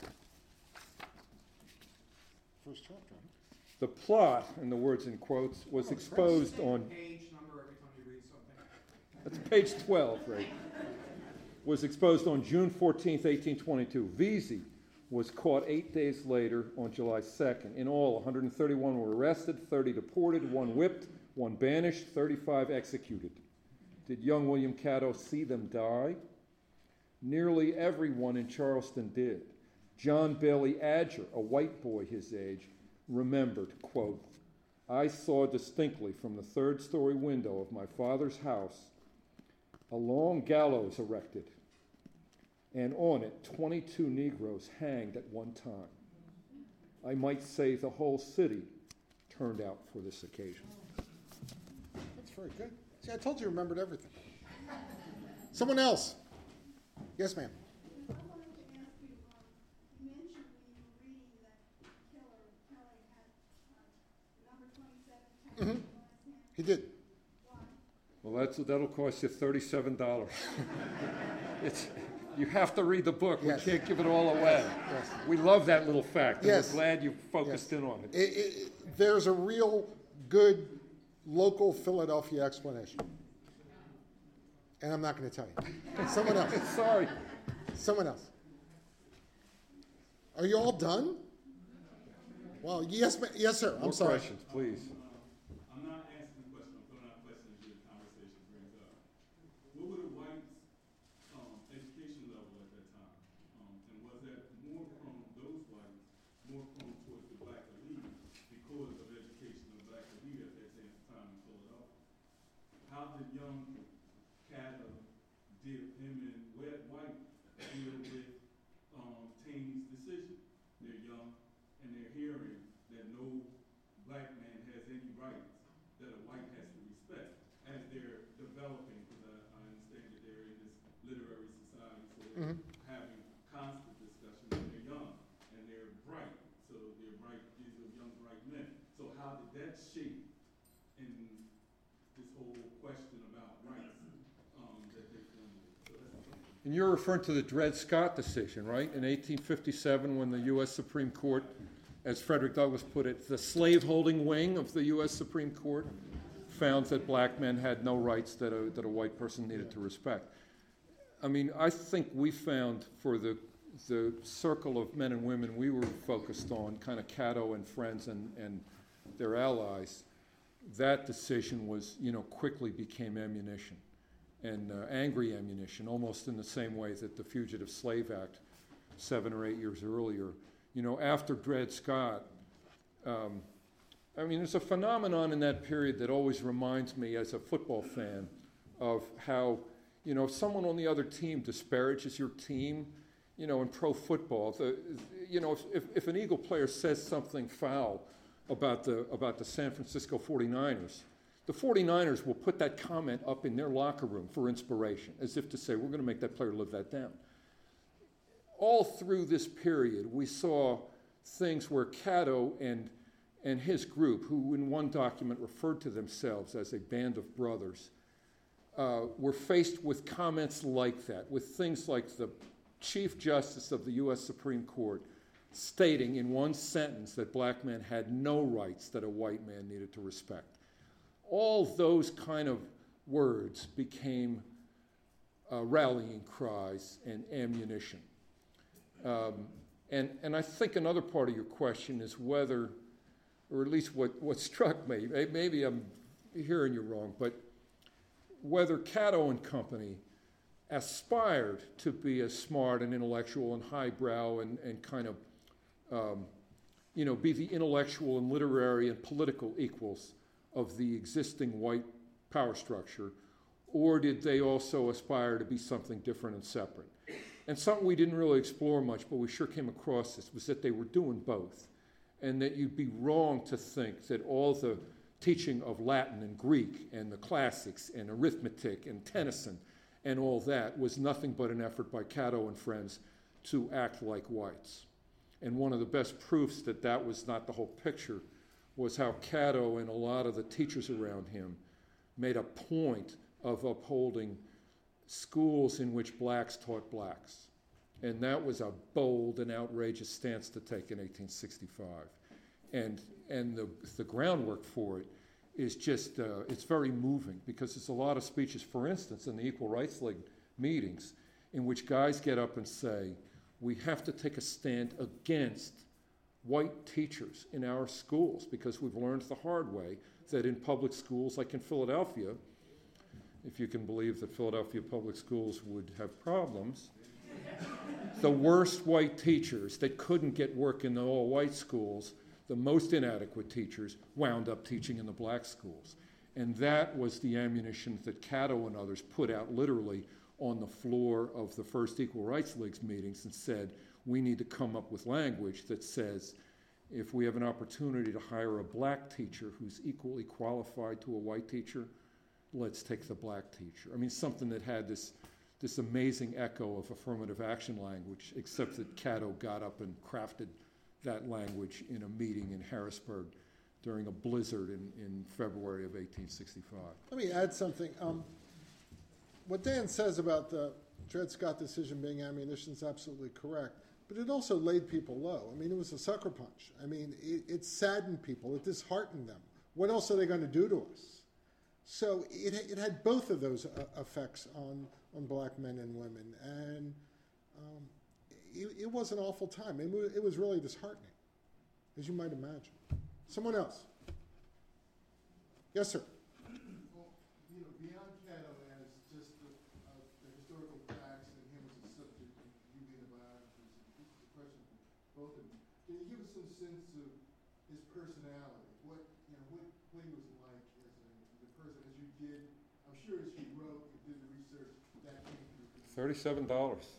[SPEAKER 1] First chapter. Huh?
[SPEAKER 2] The plot, in the words in quotes, was
[SPEAKER 1] Oh,
[SPEAKER 2] exposed on,
[SPEAKER 3] Page number every time you read something.
[SPEAKER 2] that's page twelve, right? Was exposed on June fourteenth, eighteen twenty-two. Vesey was caught eight days later on July second. In all, one hundred thirty-one were arrested, thirty deported, one whipped, one banished, thirty-five executed. Did young William Caddo see them die? Nearly everyone in Charleston did. John Bailey Adger, a white boy his age, remembered, quote, I saw distinctly from the third story window of my father's house a long gallows erected, and on it twenty-two Negroes hanged at one time. I might say the whole city turned out for this occasion.
[SPEAKER 1] That's very good. See, I told you you remembered everything. Someone else. Yes, ma'am.
[SPEAKER 7] I wanted to ask you, um, you mentioned when you were reading that killer, Kelly had uh, number twenty-seven tattooed
[SPEAKER 1] Mhm.
[SPEAKER 7] on his hand.
[SPEAKER 1] He did.
[SPEAKER 7] Why?
[SPEAKER 2] Well, that's, that'll cost you thirty-seven dollars. It's, you have to read the book. We
[SPEAKER 1] Yes.
[SPEAKER 2] can't give it all away.
[SPEAKER 1] Yes.
[SPEAKER 2] We love that little fact, and
[SPEAKER 1] Yes.
[SPEAKER 2] we're glad you focused
[SPEAKER 1] Yes.
[SPEAKER 2] in on it.
[SPEAKER 1] It, it, there's a real good local Philadelphia explanation. And I'm not going to tell you. Someone else.
[SPEAKER 2] Sorry.
[SPEAKER 1] Someone else. Are you all done? Well, yes, ma- yes, sir. I'm
[SPEAKER 2] More
[SPEAKER 1] sorry.
[SPEAKER 2] questions, please.
[SPEAKER 8] I'm not asking a question, I'm throwing out questions that the conversation brings up. What were the whites' um, education level at that time? Um, and was that more prone, those whites, more prone towards the black elite because of education of black elite at that same time in Philadelphia? How did young Caddo deal, him and Wet White deal with um, Taney's decision? They're young and they're hearing that no black man has any rights that a white has to respect as they're developing, because I, I understand that they're in this literary society, so they're
[SPEAKER 1] Mhm.
[SPEAKER 8] having constant discussion when they're young and they're bright, so they're bright, these are young bright men. So how did that shape in this whole question about rights um, that they formulated? So that's the thing.
[SPEAKER 2] And you're referring to the Dred Scott decision, right? In eighteen fifty-seven, when the U S Supreme Court, as Frederick Douglass put it, the slave-holding wing of the U S Supreme Court found that black men had no rights that a, that a white person needed to respect. I mean, I think we found for the, the circle of men and women we were focused on, kind of Caddo and friends and, and their allies, that decision was, you know, quickly became ammunition. and uh, angry ammunition, almost in the same way that the Fugitive Slave Act, seven or eight years earlier, you know, after Dred Scott, um, I mean, there's a phenomenon in that period that always reminds me as a football fan of how, you know, if someone on the other team disparages your team, you know, in pro football, the, you know, if, if, if an Eagle player says something foul about the, about the San Francisco forty-niners, the forty-niners will put that comment up in their locker room for inspiration, as if to say, we're going to make that player live that down. All through this period, we saw things where Caddo and, and his group, who in one document referred to themselves as a band of brothers, uh, were faced with comments like that, with things like the Chief Justice of the U S Supreme Court stating in one sentence that black men had no rights that a white man needed to respect. All those kind of words became uh, rallying cries and ammunition. Um, and, and I think another part of your question is whether, or at least what, what struck me, maybe I'm hearing you wrong, but whether Caddo and company aspired to be as smart and intellectual and highbrow and, and kind of, um, you know, be the intellectual and literary and political equals of the existing white power structure, or did they also aspire to be something different and separate? And something we didn't really explore much, but we sure came across this, was that they were doing both, and that you'd be wrong to think that all the teaching of Latin and Greek and the classics and arithmetic and Tennyson and all that was nothing but an effort by Caddo and friends to act like whites. And one of the best proofs that that was not the whole picture was how Caddo and a lot of the teachers around him made a point of upholding schools in which blacks taught blacks. And that was a bold and outrageous stance to take in eighteen sixty-five. And, and the, the groundwork for it is just, uh, it's very moving, because there's a lot of speeches, for instance, in the Equal Rights League meetings, in which guys get up and say, we have to take a stand against white teachers in our schools, because we've learned the hard way that in public schools, like in Philadelphia, if you can believe that Philadelphia public schools would have problems, the worst white teachers that couldn't get work in the all-white schools, the most inadequate teachers, wound up teaching in the black schools. And that was the ammunition that Caddo and others put out literally on the floor of the first Equal Rights League's meetings and said, we need to come up with language that says, if we have an opportunity to hire a black teacher who's equally qualified to a white teacher, let's take the black teacher. I mean, something that had this, this amazing echo of affirmative action language, except that Caddo got up and crafted that language in a meeting in Harrisburg during a blizzard in, in February of eighteen sixty-five.
[SPEAKER 1] Let me add something. Um, what Dan says about the Dred Scott decision being ammunition is absolutely correct, but it also laid people low. I mean, it was a sucker punch. I mean, it, it saddened people. It disheartened them. What else are they going to do to us? So it, it had both of those uh, effects on, on black men and women, and um, it, it was an awful time. It, it was really disheartening, as you might imagine. Someone else? Yes, sir.
[SPEAKER 6] Well, you know, beyond Caddo as just the, uh, the historical facts and him as a subject, and you being a biographer, this is a question for both of you. Can you give us some sense of his personality? What, you know, what, what he was like as a, as a person, as you did? I'm sure as you wrote, you did the research, that came through.
[SPEAKER 2] thirty-seven dollars.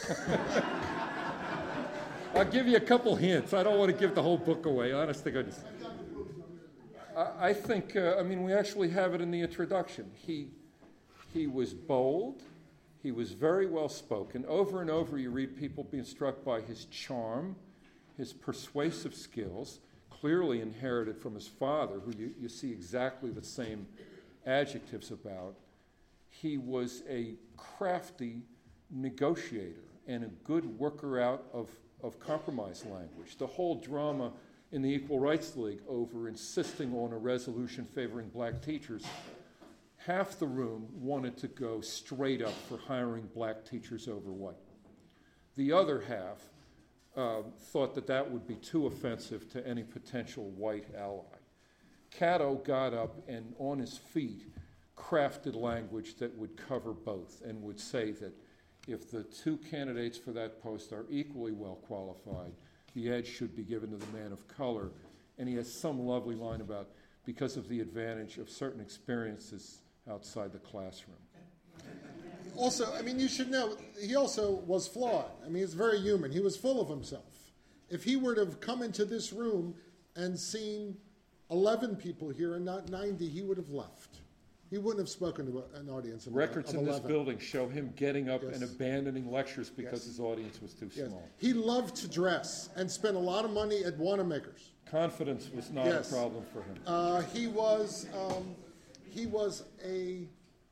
[SPEAKER 2] I'll give you a couple hints. I don't want to give the whole book away, honest to goodness. I, I think, uh, I mean, we actually have it in the introduction. He, he was bold. He was very well spoken. Over and over you read people being struck by his charm, his persuasive skills, clearly inherited from his father, who you, you see exactly the same adjectives about. He was a crafty negotiator and a good worker out of, of compromise language. The whole drama in the Equal Rights League over insisting on a resolution favoring black teachers, half the room wanted to go straight up for hiring black teachers over white. The other half uh, thought that that would be too offensive to any potential white ally. Caddo got up and on his feet crafted language that would cover both and would say that if the two candidates for that post are equally well qualified, the edge should be given to the man of color. And he has some lovely line about because of the advantage of certain experiences outside the classroom.
[SPEAKER 1] Also, I mean, you should know, he also was flawed. I mean, he's very human. He was full of himself. If he were to have come into this room and seen eleven people here and not ninety, he would have left. He wouldn't have spoken to a- an audience of,
[SPEAKER 2] Records
[SPEAKER 1] of
[SPEAKER 2] in this
[SPEAKER 1] eleven.
[SPEAKER 2] building show him getting up
[SPEAKER 1] Yes.
[SPEAKER 2] and abandoning lectures because
[SPEAKER 1] Yes.
[SPEAKER 2] his audience was too
[SPEAKER 1] Yes.
[SPEAKER 2] small.
[SPEAKER 1] He loved to dress and spent a lot of money at Wanamaker's.
[SPEAKER 2] Confidence was not
[SPEAKER 1] Yes.
[SPEAKER 2] a problem for him.
[SPEAKER 1] Uh, he was um, he was a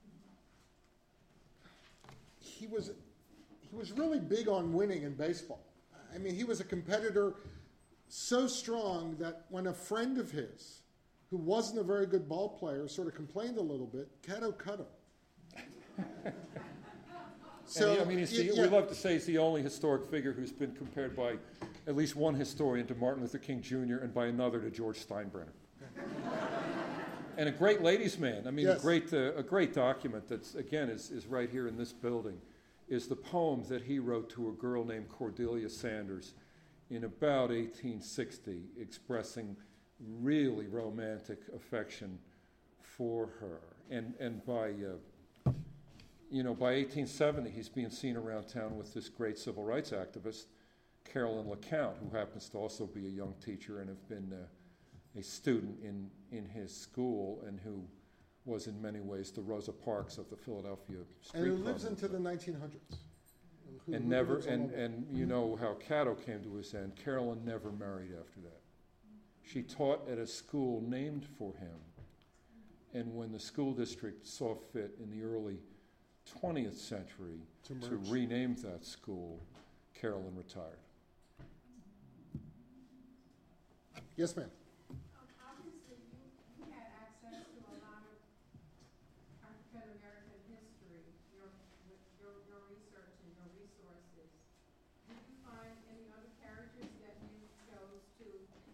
[SPEAKER 1] he was he was really big on winning in baseball. I mean, he was a competitor so strong that when a friend of his, who wasn't a very good ball player, sort of complained a little bit, Cato cut him.
[SPEAKER 2] So, he, I mean, he's the,
[SPEAKER 1] yeah,
[SPEAKER 2] we love to say he's the only historic figure who's been compared by at least one historian to Martin Luther King Junior and by another to George Steinbrenner. And a great ladies' man. I mean,
[SPEAKER 1] Yes.
[SPEAKER 2] a great uh, a great document that's, again, is, is right here in this building, is the poem that he wrote to a girl named Cordelia Sanders in about eighteen sixty, expressing really romantic affection for her. And, and by... Uh, You know, by eighteen seventy, he's being seen around town with this great civil rights activist, Carolyn LeCount, who happens to also be a young teacher and have been uh, a student in, in his school, and who was in many ways the Rosa Parks of the Philadelphia street
[SPEAKER 1] and who
[SPEAKER 2] club
[SPEAKER 1] lives into
[SPEAKER 2] movement.
[SPEAKER 1] the nineteen hundreds. Who-
[SPEAKER 2] And
[SPEAKER 1] who
[SPEAKER 2] never,
[SPEAKER 1] lives all
[SPEAKER 2] and,
[SPEAKER 1] over.
[SPEAKER 2] and you know how Cato came to his end. Carolyn never married after that. She taught at a school named for him, and when the school district saw fit in the early twentieth century
[SPEAKER 1] To
[SPEAKER 2] to
[SPEAKER 1] merge.
[SPEAKER 2] rename that school, Carolyn retired.
[SPEAKER 1] Yes, ma'am.
[SPEAKER 5] Um, obviously, you, you had access to a lot of African American history, your, with your, your research and your resources. Did you find any other characters that you chose to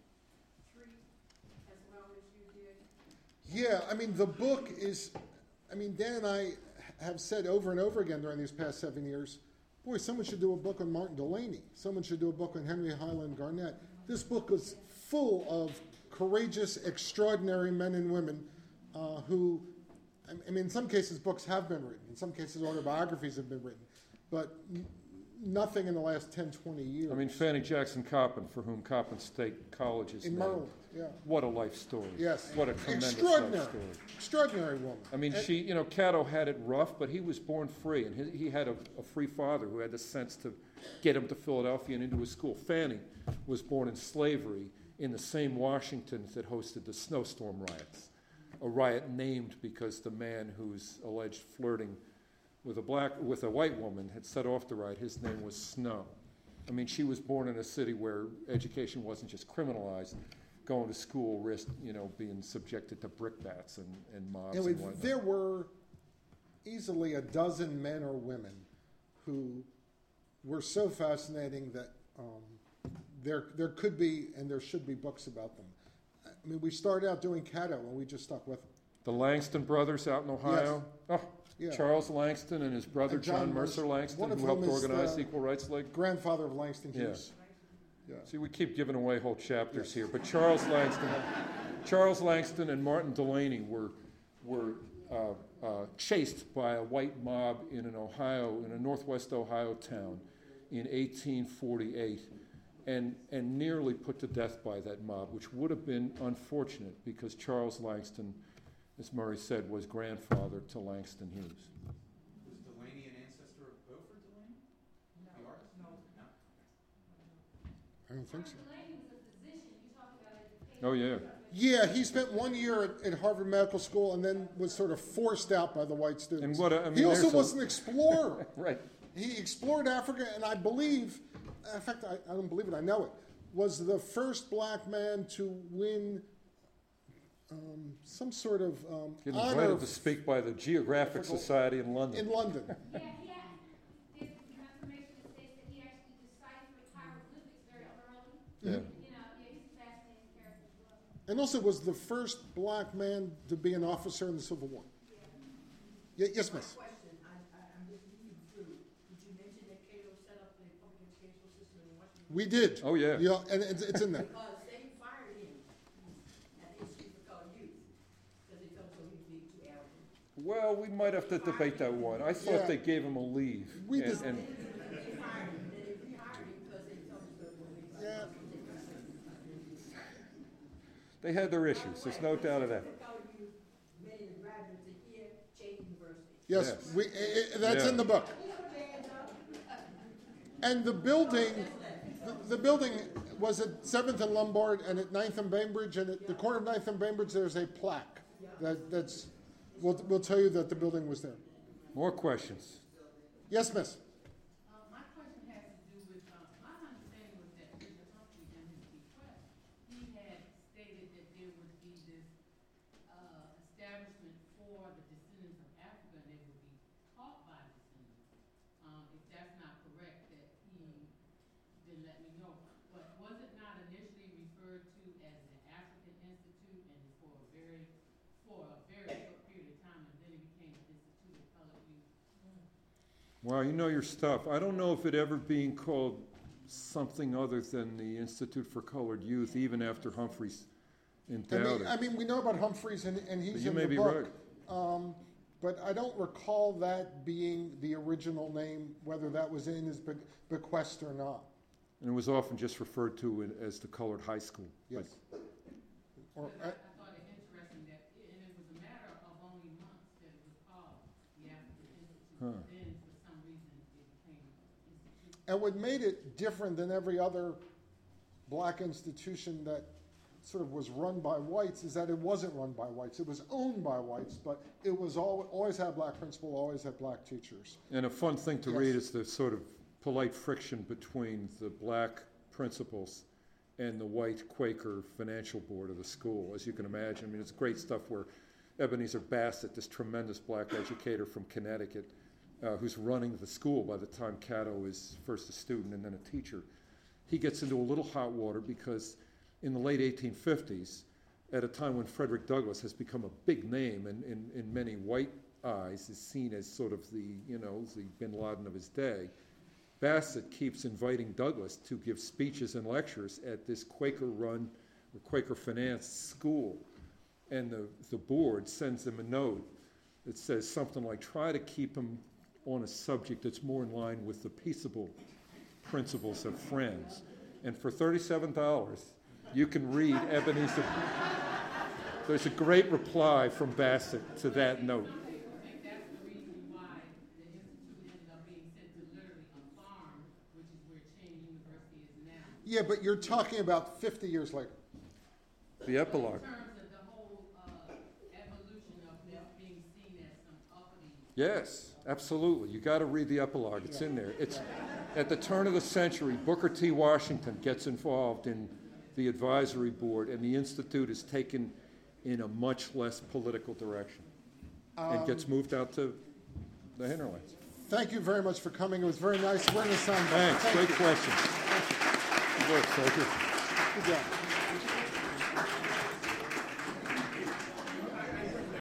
[SPEAKER 5] treat as well as you did?
[SPEAKER 1] Yeah, I mean, the book is, I mean, Dan and I have said over and over again during these past seven years, boy, someone should do a book on Martin Delaney. Someone should do a book on Henry Highland Garnett. This book is full of courageous, extraordinary men and women uh, who, I mean, in some cases, books have been written. In some cases, autobiographies have been written. But n- nothing in the last ten, twenty years.
[SPEAKER 2] I mean, Fanny Jackson Coppin, for whom Coppin State College is
[SPEAKER 1] in
[SPEAKER 2] named.
[SPEAKER 1] Maryland, yeah.
[SPEAKER 2] What a life story.
[SPEAKER 1] Yes.
[SPEAKER 2] What a tremendous
[SPEAKER 1] Extraordinary.
[SPEAKER 2] life story.
[SPEAKER 1] Extraordinary woman.
[SPEAKER 2] I mean,
[SPEAKER 1] And-
[SPEAKER 2] she, you know, Cato had it rough, but he was born free, and he, he had a, a free father who had the sense to get him to Philadelphia and into his school. Fanny was born in slavery in the same Washington that hosted the snowstorm riots, a riot named because the man who's alleged flirting with a black, with a white woman had set off the riot. His name was Snow. I mean, she was born in a city where education wasn't just criminalized. Going to school risked, you know, being subjected to brickbats and, and mobs
[SPEAKER 1] And
[SPEAKER 2] and,
[SPEAKER 1] we,
[SPEAKER 2] whatnot.
[SPEAKER 1] there were easily a dozen men or women who were so fascinating that um, there there could be and there should be books about them. I mean, we started out doing Cato, and we just stuck with them.
[SPEAKER 2] The Langston brothers out in Ohio. Oh,
[SPEAKER 1] Yeah.
[SPEAKER 2] Charles Langston and his brother
[SPEAKER 1] And John
[SPEAKER 2] John, Mercer
[SPEAKER 1] Mercer,
[SPEAKER 2] Langston,
[SPEAKER 1] one of
[SPEAKER 2] who helped
[SPEAKER 1] whom is
[SPEAKER 2] organize
[SPEAKER 1] the-
[SPEAKER 2] the Equal Rights League.
[SPEAKER 1] Grandfather of Langston
[SPEAKER 2] Yeah.
[SPEAKER 1] Hughes. Yeah.
[SPEAKER 2] See, we keep giving away whole chapters here, but Charles Langston, Charles Langston and Martin Delaney were were uh, uh, chased by a white mob in an Ohio, in a northwest Ohio town, in eighteen forty-eight, and and nearly put to death by that mob, which would have been unfortunate because Charles Langston, as Murray said, was grandfather to Langston Hughes.
[SPEAKER 9] Was Delaney an ancestor of Beaufort Delaney? The artist? No. No?
[SPEAKER 1] I don't think so.
[SPEAKER 5] Delaney was a physician, you talked about education.
[SPEAKER 2] Oh yeah.
[SPEAKER 1] Yeah, he spent one year at, at Harvard Medical School and then was sort of forced out by the white students.
[SPEAKER 2] And what a- I mean,
[SPEAKER 1] he also
[SPEAKER 2] there's a-
[SPEAKER 1] was an explorer.
[SPEAKER 2] Right.
[SPEAKER 1] He explored Africa, and I believe, in fact, I, I don't believe it, I know it, was the first black man to win um, some sort of um,
[SPEAKER 2] Get
[SPEAKER 1] honor
[SPEAKER 2] invited to speak by the Geographic
[SPEAKER 1] Difficult.
[SPEAKER 2] Society in London.
[SPEAKER 1] in London.
[SPEAKER 5] Yeah, he had, there's information that states that he actually deciphered hieroglyphics very early.
[SPEAKER 2] Yeah.
[SPEAKER 5] You know, yeah, he's a fascinating character as well.
[SPEAKER 1] And also was the first black man to be an officer in the Civil War. Ye- Yes, miss.
[SPEAKER 4] My question, I, I, I'm just reading through, did you mention that Cato set up the public educational system in Washington?
[SPEAKER 1] We did.
[SPEAKER 2] Oh, yeah.
[SPEAKER 1] Yeah, and it's, it's in there.
[SPEAKER 4] Because they fired him at the Institute for Colored Youth, because they felt so he'd be too arrogant.
[SPEAKER 2] Well, we might have to debate that one. I
[SPEAKER 1] Yeah.
[SPEAKER 2] thought they gave him a leave.
[SPEAKER 1] We
[SPEAKER 2] and-
[SPEAKER 1] dis-
[SPEAKER 2] and-
[SPEAKER 4] They fired him, then they rehired him because they felt so good.
[SPEAKER 1] Yeah.
[SPEAKER 2] They had their issues, there's no doubt of that.
[SPEAKER 4] Colored Youth, many of the graduates are here, Chase University.
[SPEAKER 1] Yes,
[SPEAKER 2] Yes.
[SPEAKER 1] we, i- i- that's in
[SPEAKER 2] Yeah.
[SPEAKER 1] the book.
[SPEAKER 4] Can you put your hands up?
[SPEAKER 1] And the building, the, the building was at seventh and Lombard and at ninth and Bainbridge, and at the corner of ninth and Bainbridge, there's a plaque that, that's, will, will tell you that the building was there.
[SPEAKER 2] More questions?
[SPEAKER 1] Yes, miss?
[SPEAKER 5] Uh, my question has to do with, uh, my understanding was that Mister Humphrey in his bequest, he had stated that there would be this, uh, establishment for the descendants of Africa, and they would be taught by descendants. Um, if that's not correct, that he, then let me know. But was it not initially referred to as the African Institute, and for a very, for a very short period of time, and then it became the Institute of Colored Youth?
[SPEAKER 2] Wow, you know your stuff. I don't know if it ever being called something other than the Institute for Colored Youth, even after Humphreys
[SPEAKER 1] I
[SPEAKER 2] endowed
[SPEAKER 1] mean, I
[SPEAKER 2] it.
[SPEAKER 1] mean, we know about Humphreys and, and
[SPEAKER 2] But
[SPEAKER 1] he's
[SPEAKER 2] you
[SPEAKER 1] in
[SPEAKER 2] may
[SPEAKER 1] the
[SPEAKER 2] be
[SPEAKER 1] book.
[SPEAKER 2] right.
[SPEAKER 1] Um, but I don't recall that being the original name, whether that was in his be- bequest or not.
[SPEAKER 2] And it was often just referred to in- as the Colored High School.
[SPEAKER 1] Yes. Or,
[SPEAKER 5] Because I,
[SPEAKER 1] uh,
[SPEAKER 5] I thought it interesting that, and it was a matter of only months that it was called the African Institute.
[SPEAKER 2] Huh.
[SPEAKER 5] Then, for some reason, it became Institute.
[SPEAKER 1] and what made it different than every other black institution that sort of was run by whites is that it wasn't run by whites. It was owned by whites, but it was all, always had black principal, always had black teachers.
[SPEAKER 2] And a fun thing to
[SPEAKER 1] Yes.
[SPEAKER 2] read is the sort of polite friction between the black principals and the white Quaker financial board of the school, as you can imagine. I mean, it's great stuff where Ebenezer Bassett, this tremendous black educator from Connecticut, uh, who's running the school by the time Cato is first a student and then a teacher, he gets into a little hot water because in the late eighteen fifties, at a time when Frederick Douglass has become a big name and in, in many white eyes is seen as sort of the, you know, the bin Laden of his day, Bassett keeps inviting Douglass to give speeches and lectures at this Quaker-run or Quaker-financed school. And the, the board sends him a note that says something like, try to keep him on a subject that's more in line with the peaceable principles of Friends. And for thirty-seven dollars, you can read Ebenezer. There's a great reply from Bassett to that note.
[SPEAKER 5] Some people think that's the reason why the Institute ended up being sent to literally a farm, which is where Chain University is now.
[SPEAKER 1] Yeah, but you're talking about fifty years later.
[SPEAKER 2] The epilogue.
[SPEAKER 5] In terms of the whole, uh, evolution of this being seen as some uppity.
[SPEAKER 2] Yes, absolutely. You got to read the epilogue. It's in there. It's at the turn of the century. Booker T. Washington gets involved in the advisory board, and the institute is taken in a much less political direction and gets moved out to the hinterlands.
[SPEAKER 1] Thank you very much for coming. It was very nice. We're in the sun.
[SPEAKER 2] Thanks.
[SPEAKER 1] Thank
[SPEAKER 2] Great
[SPEAKER 1] you.
[SPEAKER 2] questions. Good work, soldier.
[SPEAKER 1] Good job.